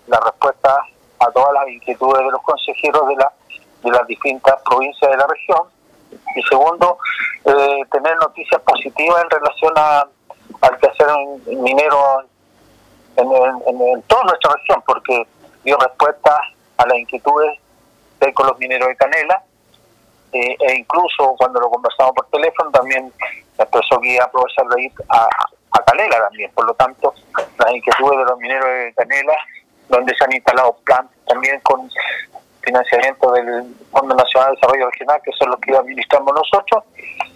la respuesta a todas las inquietudes de los consejeros de las distintas provincias de la región. Y segundo, tener noticias positivas en relación al quehacer minero en toda nuestra región, porque dio respuesta a las inquietudes que hay con los mineros de canela, e incluso cuando lo conversamos por teléfono también expresó que iba a aprovechar de ir a Canela también. Por lo tanto, las inquietudes de los mineros de canela, donde se han instalado plantas también con financiamiento del Fondo Nacional de Desarrollo Regional, que son los que administramos nosotros,